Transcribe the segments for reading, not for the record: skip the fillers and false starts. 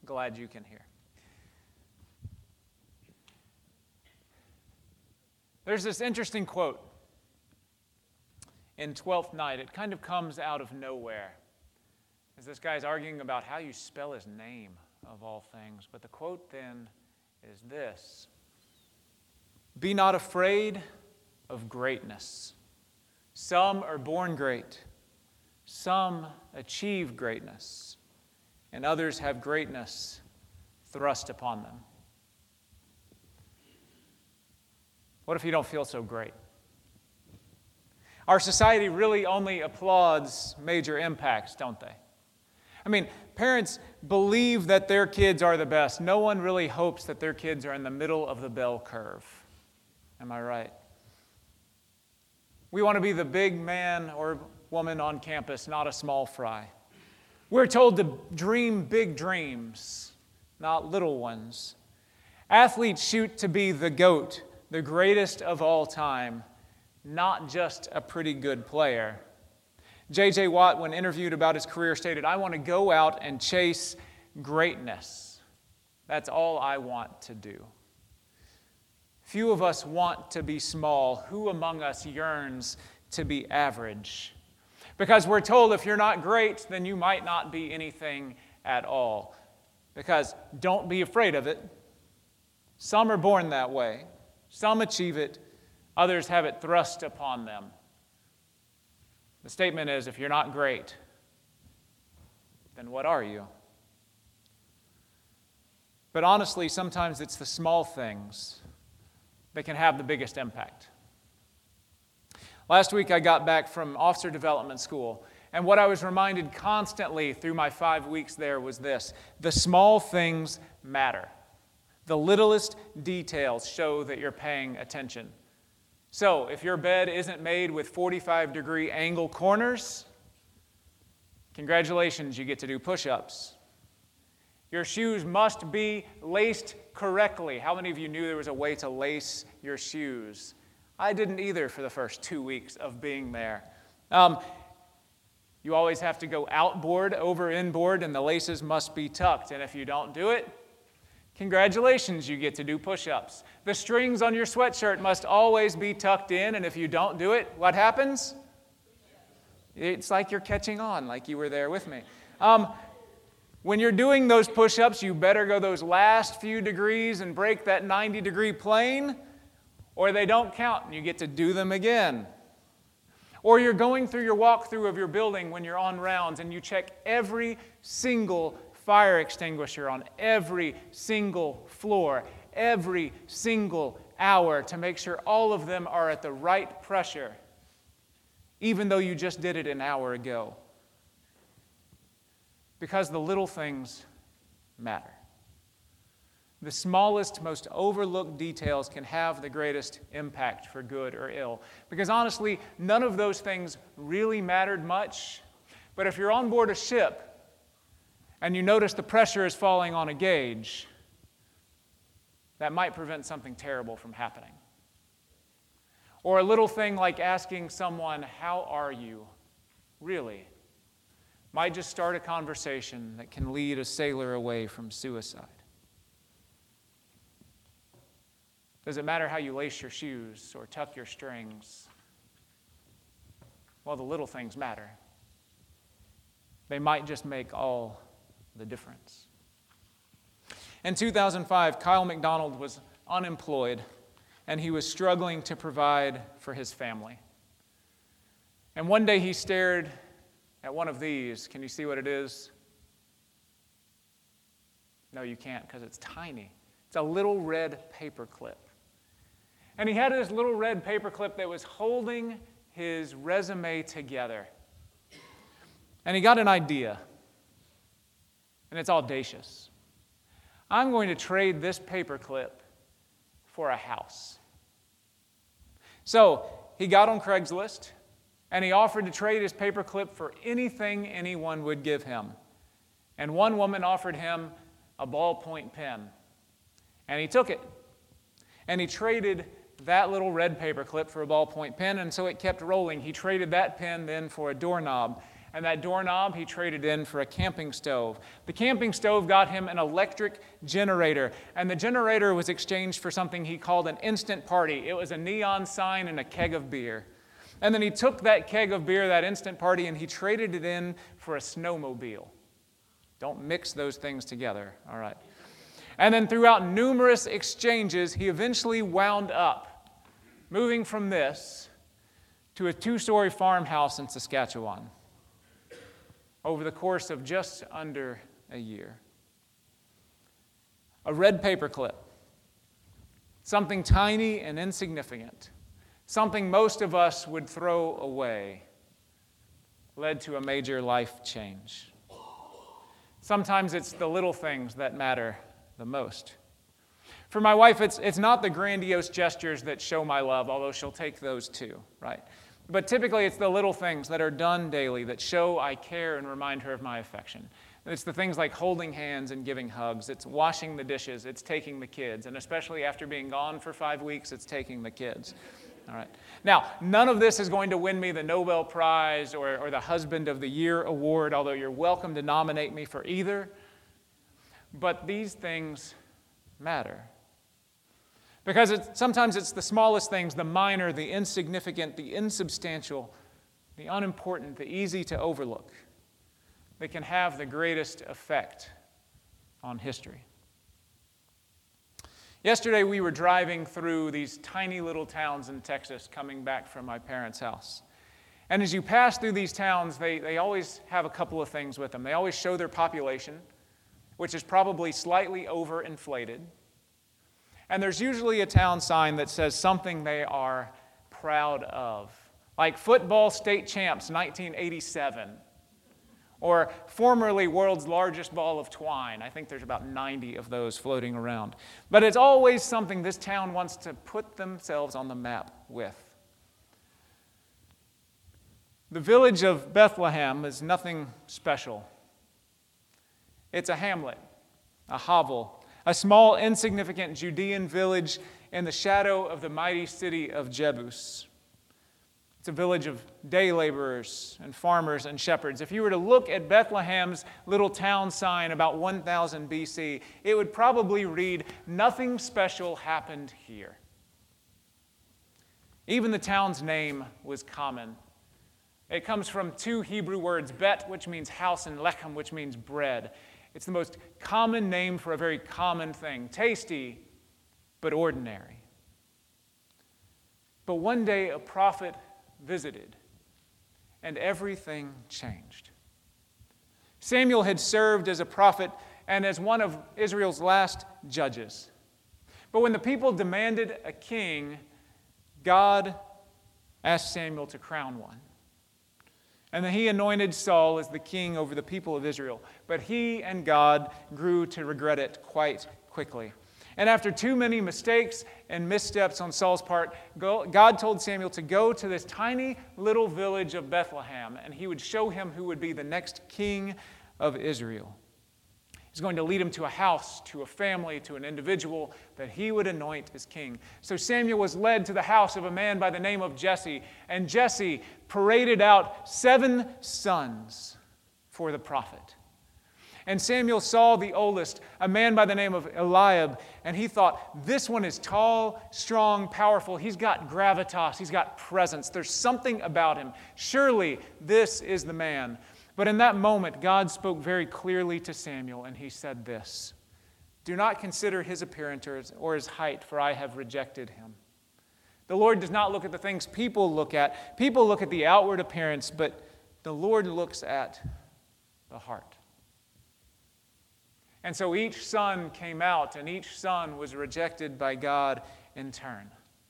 glad you can hear. There's this interesting quote in Twelfth Night. It kind of comes out of nowhere, as this guy's arguing about how you spell his name, of all things. But the quote then is this: "Be not afraid of greatness. Some are born great, some achieve greatness, and others have greatness thrust upon them." What if you don't feel so great? Our society really only applauds major impacts, don't they? I mean, parents believe that their kids are the best. No one really hopes that their kids are in the middle of the bell curve. Am I right? We want to be the big man or woman on campus, not a small fry. We're told to dream big dreams, not little ones. Athletes shoot to be the GOAT, the greatest of all time, not just a pretty good player. J.J. Watt, when interviewed about his career, stated, "I want to go out and chase greatness. That's all I want to do." Few of us want to be small. Who among us yearns to be average? Because we're told if you're not great, then you might not be anything at all. Because don't be afraid of it. Some are born that way. Some achieve it. Others have it thrust upon them. The statement is, if you're not great, then what are you? But honestly, sometimes it's the small things that can have the biggest impact. Last week I got back from Officer Development School, and what I was reminded constantly through my 5 weeks there was this: the small things matter. The littlest details show that you're paying attention. So, if your bed isn't made with 45-degree angle corners, congratulations, you get to do push-ups. Your shoes must be laced correctly. How many of you knew there was a way to lace your shoes? I didn't either for the first 2 weeks of being there. You always have to go outboard over inboard, and the laces must be tucked. And if you don't do it, congratulations, you get to do push-ups. The strings on your sweatshirt must always be tucked in, and if you don't do it, what happens? It's like you're catching on, like you were there with me. When you're doing those push-ups, you better go those last few degrees and break that 90-degree plane, or they don't count, and you get to do them again. Or you're going through your walkthrough of your building when you're on rounds, and you check every single fire extinguisher on every single floor, every single hour, to make sure all of them are at the right pressure, even though you just did it an hour ago. Because the little things matter. The smallest, most overlooked details can have the greatest impact for good or ill. Because honestly, none of those things really mattered much. But if you're on board a ship and you notice the pressure is falling on a gauge, that might prevent something terrible from happening. Or a little thing like asking someone, "How are you?" really might just start a conversation that can lead a sailor away from suicide. Does it matter how you lace your shoes or tuck your strings? Well, the little things matter. They might just make all the difference. In 2005, Kyle McDonald was unemployed, and he was struggling to provide for his family. And one day he stared at one of these. Can you see what it is? No, you can't, because it's tiny. It's a little red paper clip. And he had this little red paper clip that was holding his resume together. And he got an idea. And it's audacious. I'm going to trade this paper clip for a house. So he got on Craigslist, and he offered to trade his paper clip for anything anyone would give him. And one woman offered him a ballpoint pen. And he took it. And he traded that little red paper clip for a ballpoint pen, and so it kept rolling. He traded that pen then for a doorknob, And that doorknob he traded in for a camping stove. The camping stove got him an electric generator, and the generator was exchanged for something he called an instant party. It was a neon sign and a keg of beer. And then he took that keg of beer, that instant party, and he traded it in for a snowmobile. Don't mix those things together, all right? And then throughout numerous exchanges, he eventually wound up moving from this to a 2-story farmhouse in Saskatchewan over the course of just under a year. A red paperclip, something tiny and insignificant, something most of us would throw away, led to a major life change. Sometimes it's the little things that matter the most. For my wife, it's not the grandiose gestures that show my love, although she'll take those too, right? But typically it's the little things that are done daily that show I care and remind her of my affection. It's the things like holding hands and giving hugs. It's washing the dishes. It's taking the kids. And especially after being gone for 5 weeks, it's taking the kids. All right. Now, none of this is going to win me the Nobel Prize or the Husband of the Year award, although you're welcome to nominate me for either. But these things matter. Because sometimes it's the smallest things, the minor, the insignificant, the insubstantial, the unimportant, the easy to overlook, that can have the greatest effect on history. Yesterday we were driving through these tiny little towns in Texas coming back from my parents' house. And as you pass through these towns, they always have a couple of things with them. They always show their population, which is probably slightly overinflated. And there's usually a town sign that says something they are proud of, like football state champs 1987, or formerly world's largest ball of twine. I think there's about 90 of those floating around. But it's always something this town wants to put themselves on the map with. The village of Bethlehem is nothing special. It's a hamlet, a hovel, a small, insignificant Judean village in the shadow of the mighty city of Jebus. It's a village of day laborers and farmers and shepherds. If you were to look at Bethlehem's little town sign about 1000 BC, it would probably read, "Nothing special happened here." Even the town's name was common. It comes from 2 Hebrew words, bet, which means house, and lechem, which means bread. It's the most common name for a very common thing, tasty but ordinary. But one day a prophet visited, and everything changed. Samuel had served as a prophet and as one of Israel's last judges. But when the people demanded a king, God asked Samuel to crown one. And then he anointed Saul as the king over the people of Israel. But he and God grew to regret it quite quickly. And after too many mistakes and missteps on Saul's part, God told Samuel to go to this tiny little village of Bethlehem, and he would show him who would be the next king of Israel. He's going to lead him to a house, to a family, to an individual that he would anoint as king. So Samuel was led to the house of a man by the name of Jesse, and Jesse paraded out 7 sons for the prophet. And Samuel saw the oldest, a man by the name of Eliab, and he thought, this one is tall, strong, powerful. He's got gravitas. He's got presence. There's something about him. Surely this is the man. But in that moment, God spoke very clearly to Samuel, and he said this, "Do not consider his appearance or his height, for I have rejected him." The Lord does not look at the things people look at. People look at the outward appearance, but the Lord looks at the heart. And so each son came out, and each son was rejected by God in turn.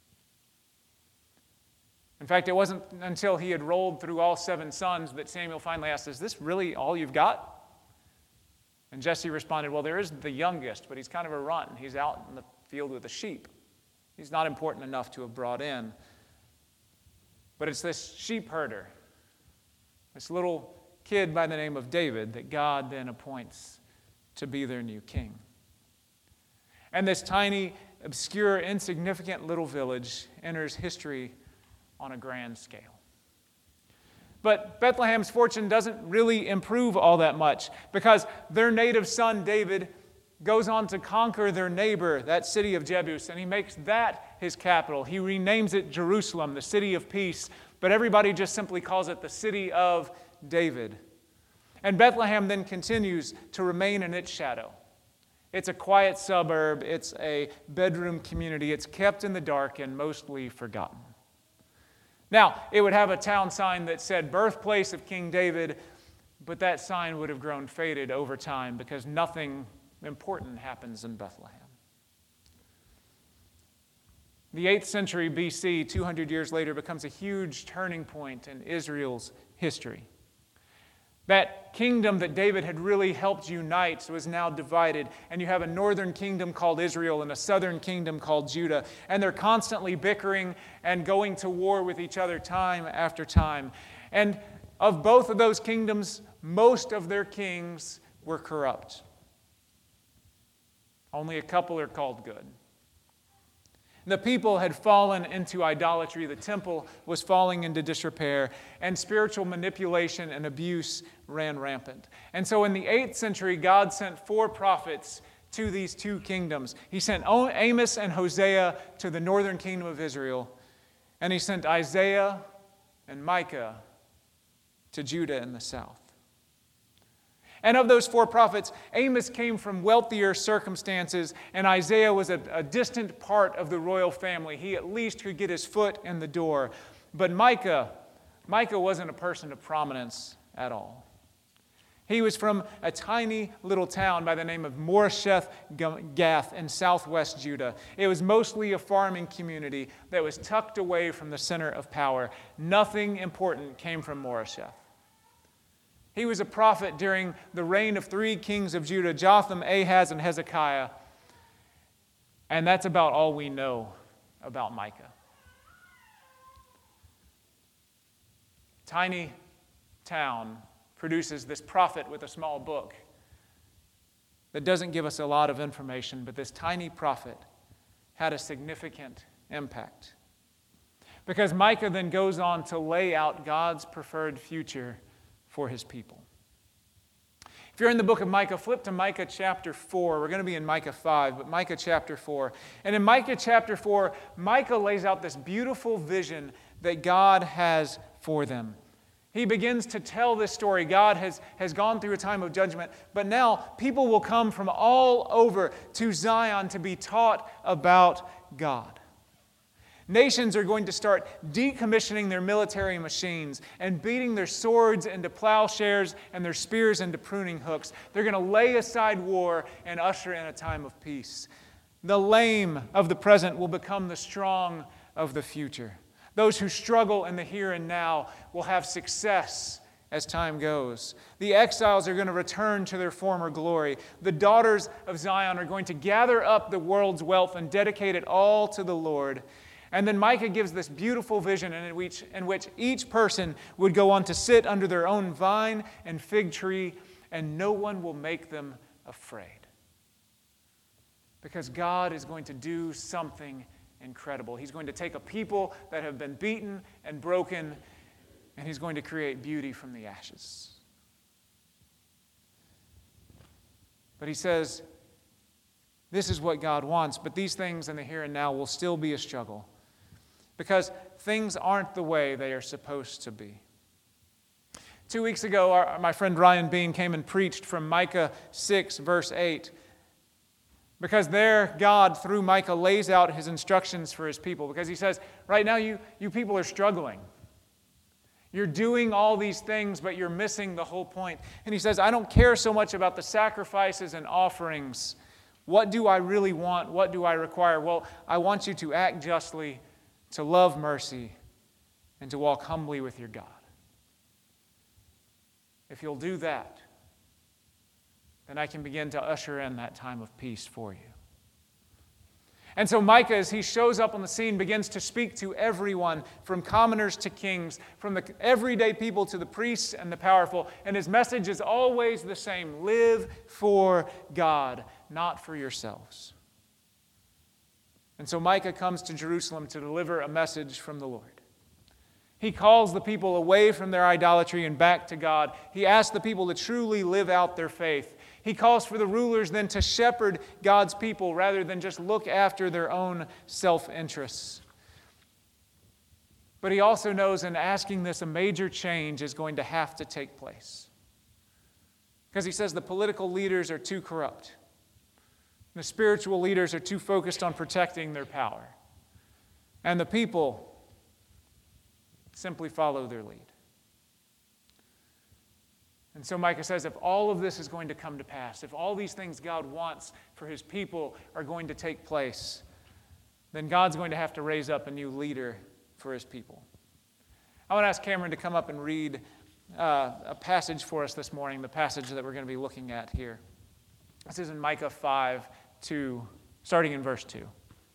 In fact, it wasn't until he had rolled through all 7 sons that Samuel finally asked, "Is this really all you've got?" And Jesse responded, "Well, there is the youngest, but he's kind of a runt. He's out in the field with the sheep. He's not important enough to have brought in." But it's this sheep herder, this little kid by the name of David, that God then appoints to be their new king. And this tiny, obscure, insignificant little village enters history on a grand scale. But Bethlehem's fortune doesn't really improve all that much because their native son David goes on to conquer their neighbor, that city of Jebus, and he makes that his capital. He renames it Jerusalem, the city of peace, but everybody just simply calls it the city of David. And Bethlehem then continues to remain in its shadow. It's a quiet suburb, it's a bedroom community, it's kept in the dark and mostly forgotten. Now, it would have a town sign that said birthplace of King David, but that sign would have grown faded over time because nothing important happens in Bethlehem. The 8th century BC, 200 years later, becomes a huge turning point in Israel's history. That kingdom that David had really helped unite was now divided, and you have a northern kingdom called Israel and a southern kingdom called Judah, and they're constantly bickering and going to war with each other time after time. And of both of those kingdoms, most of their kings were corrupt. Only a couple are called good. The people had fallen into idolatry. The temple was falling into disrepair, and spiritual manipulation and abuse ran rampant. And so in the 8th century, God sent 4 prophets to these 2 kingdoms. He sent Amos and Hosea to the northern kingdom of Israel, and he sent Isaiah and Micah to Judah in the south. And of those 4 prophets, Amos came from wealthier circumstances, and Isaiah was a distant part of the royal family. He at least could get his foot in the door. But Micah wasn't a person of prominence at all. He was from a tiny little town by the name of Moresheth Gath in southwest Judah. It was mostly a farming community that was tucked away from the center of power. Nothing important came from Moresheth. He was a prophet during the reign of 3 kings of Judah, Jotham, Ahaz, and Hezekiah. And that's about all we know about Micah. Tiny town produces this prophet with a small book that doesn't give us a lot of information, but this tiny prophet had a significant impact. Because Micah then goes on to lay out God's preferred future for his people. If you're in the book of Micah, flip to Micah chapter 4. We're going to be in Micah 5, but Micah chapter 4. And in Micah chapter 4, Micah lays out this beautiful vision that God has for them. He begins to tell this story. God has gone through a time of judgment, but now people will come from all over to Zion to be taught about God. Nations are going to start decommissioning their military machines and beating their swords into plowshares and their spears into pruning hooks. They're going to lay aside war and usher in a time of peace. The lame of the present will become the strong of the future. Those who struggle in the here and now will have success as time goes. The exiles are going to return to their former glory. The daughters of Zion are going to gather up the world's wealth and dedicate it all to the Lord. And then Micah gives this beautiful vision in which each person would go on to sit under their own vine and fig tree, and no one will make them afraid. Because God is going to do something incredible. He's going to take a people that have been beaten and broken, and He's going to create beauty from the ashes. But He says, this is what God wants, but these things in the here and now will still be a struggle. Because things aren't the way they are supposed to be. 2 weeks ago, my friend Ryan Bean came and preached from Micah 6, verse 8. Because there, God, through Micah, lays out His instructions for His people. Because He says, right now you people are struggling. You're doing all these things, but you're missing the whole point. And He says, I don't care so much about the sacrifices and offerings. What do I really want? What do I require? Well, I want you to act justly, to love mercy, and to walk humbly with your God. If you'll do that, then I can begin to usher in that time of peace for you. And so Micah, as he shows up on the scene, begins to speak to everyone, from commoners to kings, from the everyday people to the priests and the powerful. And his message is always the same: live for God, not for yourselves. And so Micah comes to Jerusalem to deliver a message from the Lord. He calls the people away from their idolatry and back to God. He asks the people to truly live out their faith. He calls for the rulers then to shepherd God's people rather than just look after their own self-interests. But he also knows in asking this, a major change is going to have to take place. Because he says the political leaders are too corrupt. The spiritual leaders are too focused on protecting their power. And the people simply follow their lead. And so Micah says, if all of this is going to come to pass, if all these things God wants for his people are going to take place, then God's going to have to raise up a new leader for his people. I want to ask Cameron to come up and read a passage for us this morning, the passage that we're going to be looking at here. This is in Micah 5, starting in verse 2.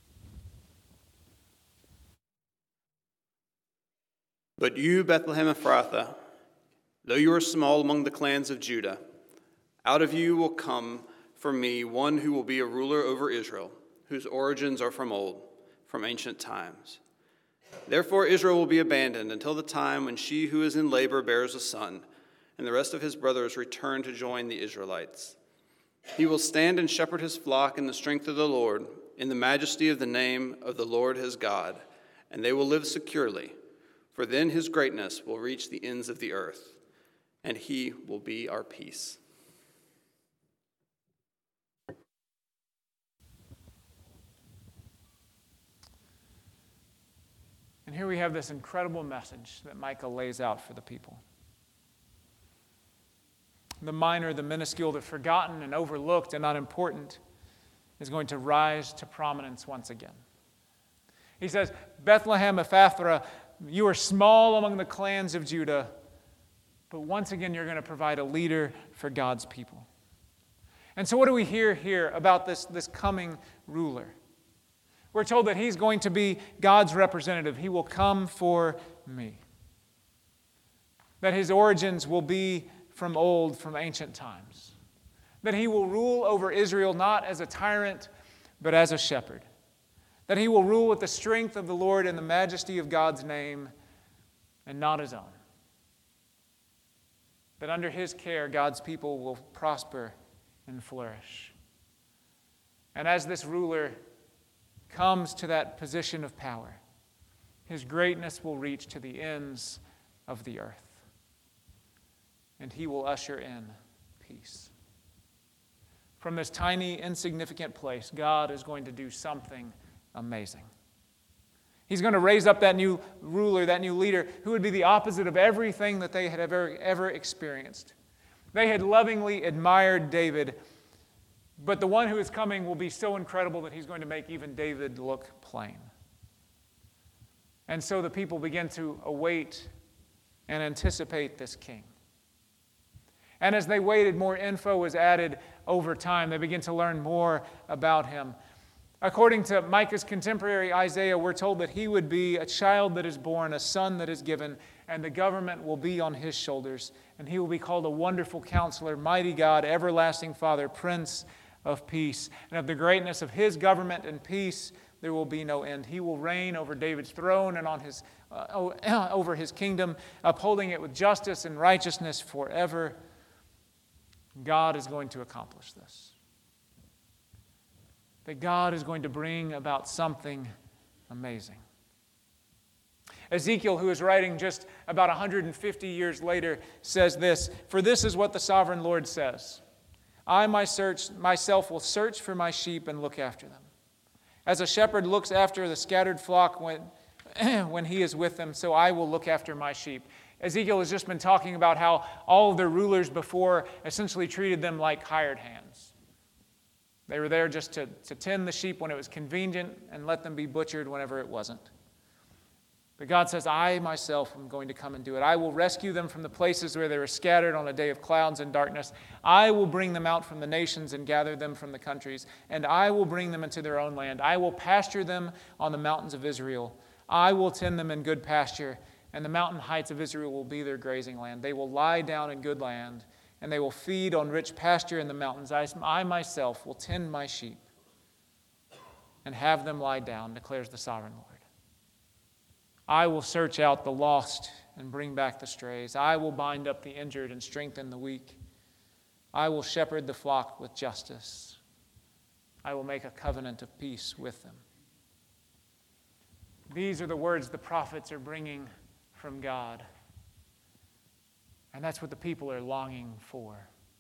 But you, Bethlehem Ephrathah, though you are small among the clans of Judah, out of you will come for me one who will be a ruler over Israel, whose origins are from old, from ancient times. Therefore Israel will be abandoned until the time when she who is in labor bears a son, and the rest of his brothers return to join the Israelites. He will stand and shepherd his flock in the strength of the Lord, in the majesty of the name of the Lord his God, and they will live securely. For then his greatness will reach the ends of the earth, and he will be our peace. And here we have this incredible message that Micah lays out for the people. The minor, the minuscule, the forgotten and overlooked and unimportant is going to rise to prominence once again. He says, Bethlehem Ephrathah, you are small among the clans of Judah, but once again you're going to provide a leader for God's people. And so what do we hear here about this coming ruler? We're told that he's going to be God's representative. He will come for me. That his origins will be from old, from ancient times. That he will rule over Israel not as a tyrant, but as a shepherd. That he will rule with the strength of the Lord and the majesty of God's name, and not his own. That under his care, God's people will prosper and flourish. And as this ruler comes to that position of power, his greatness will reach to the ends of the earth. And he will usher in peace. From this tiny, insignificant place, God is going to do something amazing. He's going to raise up that new ruler, that new leader, who would be the opposite of everything that they had ever experienced. They had lovingly admired David, but the one who is coming will be so incredible that he's going to make even David look plain. And so the people begin to await and anticipate this king. And as they waited, more info was added over time. They begin to learn more about him. According to Micah's contemporary Isaiah, we're told that he would be a child that is born, a son that is given, and the government will be on his shoulders. And he will be called a wonderful counselor, mighty God, everlasting Father, Prince of Peace. And of the greatness of his government and peace, there will be no end. He will reign over David's throne and on his over his kingdom, upholding it with justice and righteousness forever. God is going to accomplish this. That God is going to bring about something amazing. Ezekiel, who is writing just about 150 years later, says this, "For this is what the sovereign Lord says, I myself will search for my sheep and look after them. As a shepherd looks after the scattered flock when he is with them, so I will look after my sheep." Ezekiel has just been talking about how all of their rulers before essentially treated them like hired hands. They were there just to tend the sheep when it was convenient and let them be butchered whenever it wasn't. But God says, I myself am going to come and do it. I will rescue them from the places where they were scattered on a day of clouds and darkness. I will bring them out from the nations and gather them from the countries, and I will bring them into their own land. I will pasture them on the mountains of Israel. I will tend them in good pasture, and the mountain heights of Israel will be their grazing land. They will lie down in good land, and they will feed on rich pasture in the mountains. I myself will tend my sheep and have them lie down, declares the sovereign Lord. I will search out the lost and bring back the strays. I will bind up the injured and strengthen the weak. I will shepherd the flock with justice. I will make a covenant of peace with them. These are the words the prophets are bringing from God. And that's what the people are longing for.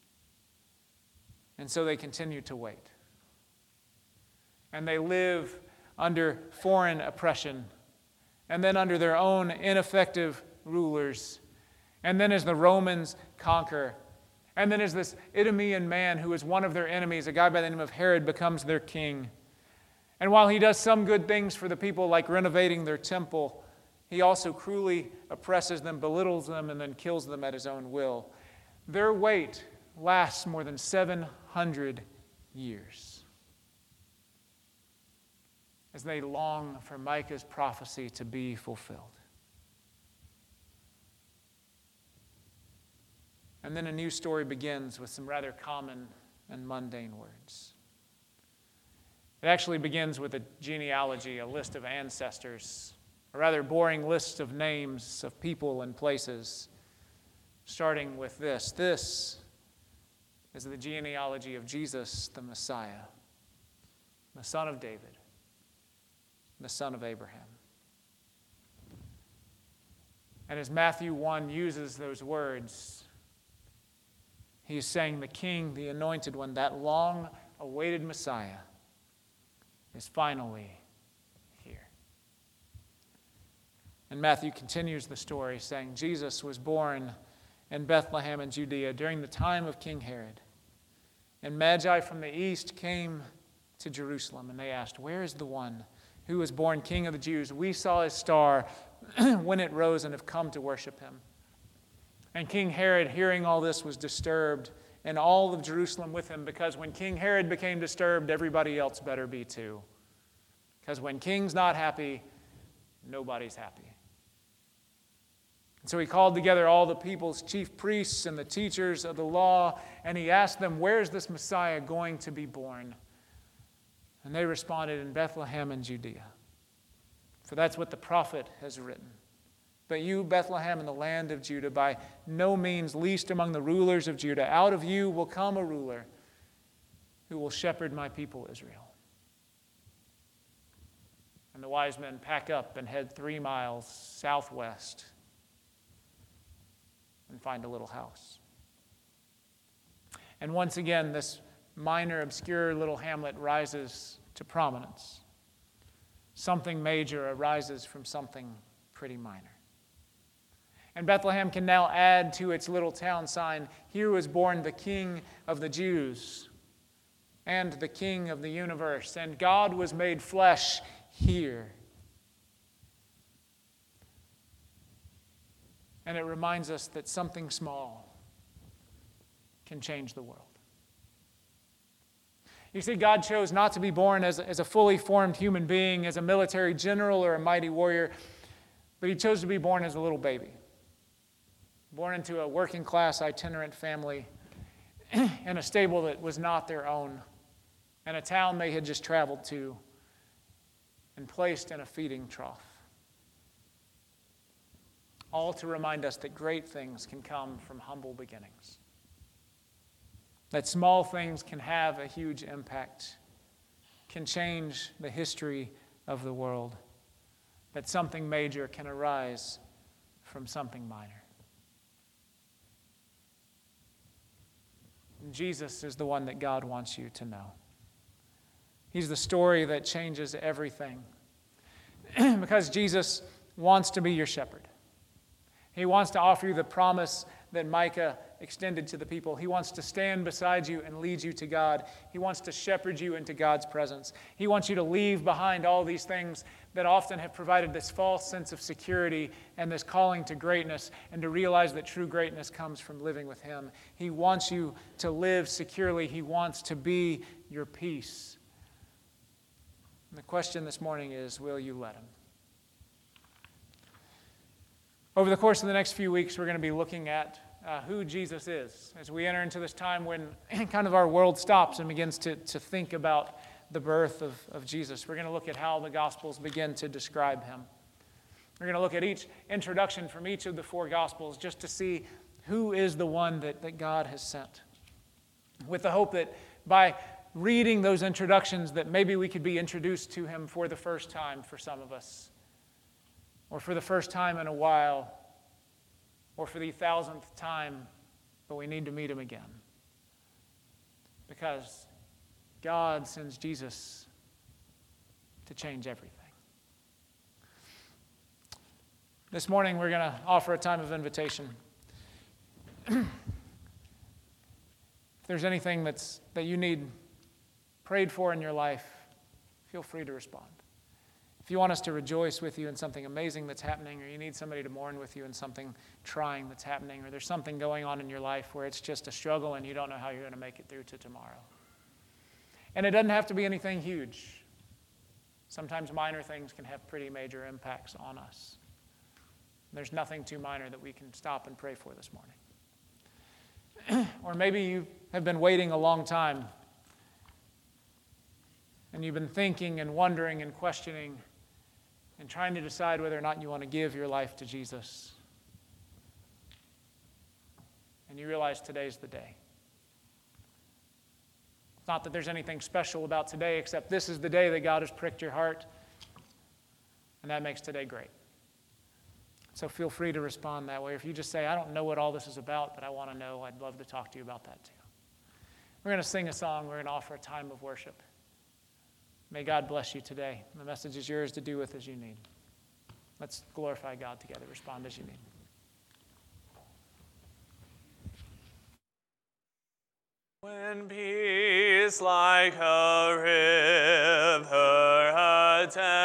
And so they continue to wait. And they live under foreign oppression, and then under their own ineffective rulers. And then as the Romans conquer, and then as this Idumean man who is one of their enemies, a guy by the name of Herod, becomes their king. And while he does some good things for the people, like renovating their temple, he also cruelly oppresses them, belittles them, and then kills them at his own will. Their wait lasts more than 700 years as they long for Micah's prophecy to be fulfilled. And then a new story begins with some rather common and mundane words. It actually begins with a genealogy, a list of ancestors, a rather boring list of names of people and places, starting with this. This is the genealogy of Jesus, the Messiah, the son of David, the son of Abraham. And as Matthew 1 uses those words, he is saying the King, the Anointed One, that long-awaited Messiah, is finally here. And Matthew continues the story saying, Jesus was born in Bethlehem in Judea during the time of King Herod. And Magi from the east came to Jerusalem, and they asked, "Where is the one who was born King of the Jews? We saw his star when it rose and have come to worship him." And King Herod, hearing all this, was disturbed, and all of Jerusalem with him, because when King Herod became disturbed, everybody else better be too. Because when king's not happy, nobody's happy. And so he called together all the people's chief priests and the teachers of the law, and he asked them, "Where's this Messiah going to be born?" And they responded, "In Bethlehem in Judea. For that's what the prophet has written. But you, Bethlehem, in the land of Judah, by no means least among the rulers of Judah, out of you will come a ruler who will shepherd my people Israel." And the wise men pack up and head 3 miles southwest and find a little house. And once again, this minor, obscure little hamlet rises to prominence. Something major arises from something pretty minor. And Bethlehem can now add to its little town sign, "Here was born the King of the Jews and the King of the universe, and God was made flesh here." And it reminds us that something small can change the world. You see, God chose not to be born as a fully formed human being, as a military general or a mighty warrior, but he chose to be born as a little baby. Born into a working class itinerant family in a stable that was not their own, in a town they had just traveled to, and placed in a feeding trough. All to remind us that great things can come from humble beginnings. That small things can have a huge impact, can change the history of the world. That something major can arise from something minor. Jesus is the one that God wants you to know. He's the story that changes everything. Because Jesus wants to be your shepherd. He wants to offer you the promise that Micah extended to the people. He wants to stand beside you and lead you to God. He wants to shepherd you into God's presence. He wants you to leave behind all these things that often have provided this false sense of security and this calling to greatness, and to realize that true greatness comes from living with Him. He wants you to live securely. He wants to be your peace. And the question this morning is, will you let Him? Over the course of the next few weeks, we're going to be looking at who Jesus is as we enter into this time when kind of our world stops and begins to think about the birth of Jesus. We're going to look at how the Gospels begin to describe Him. We're going to look at each introduction from each of the four Gospels just to see who is the one that God has sent. With the hope that by reading those introductions that maybe we could be introduced to him for the first time for some of us, or for the first time in a while, or for the 1,000th time, but we need to meet him again. Because God sends Jesus to change everything. This morning we're going to offer a time of invitation. If there's anything that you need prayed for in your life, feel free to respond. If you want us to rejoice with you in something amazing that's happening, or you need somebody to mourn with you in something trying that's happening, or there's something going on in your life where it's just a struggle and you don't know how you're going to make it through to tomorrow. And it doesn't have to be anything huge. Sometimes minor things can have pretty major impacts on us. There's nothing too minor that we can stop and pray for this morning. Or maybe you have been waiting a long time and you've been thinking and wondering and questioning and trying to decide whether or not you want to give your life to Jesus. And you realize today's the day. It's not that there's anything special about today, except this is the day that God has pricked your heart, and that makes today great. So feel free to respond that way. If you just say, I don't know what all this is about, but I want to know, I'd love to talk to you about that too. We're going to sing a song. We're going to offer a time of worship. May God bless you today. The message is yours to do with as you need. Let's glorify God together. Respond as you need. When peace like a river attends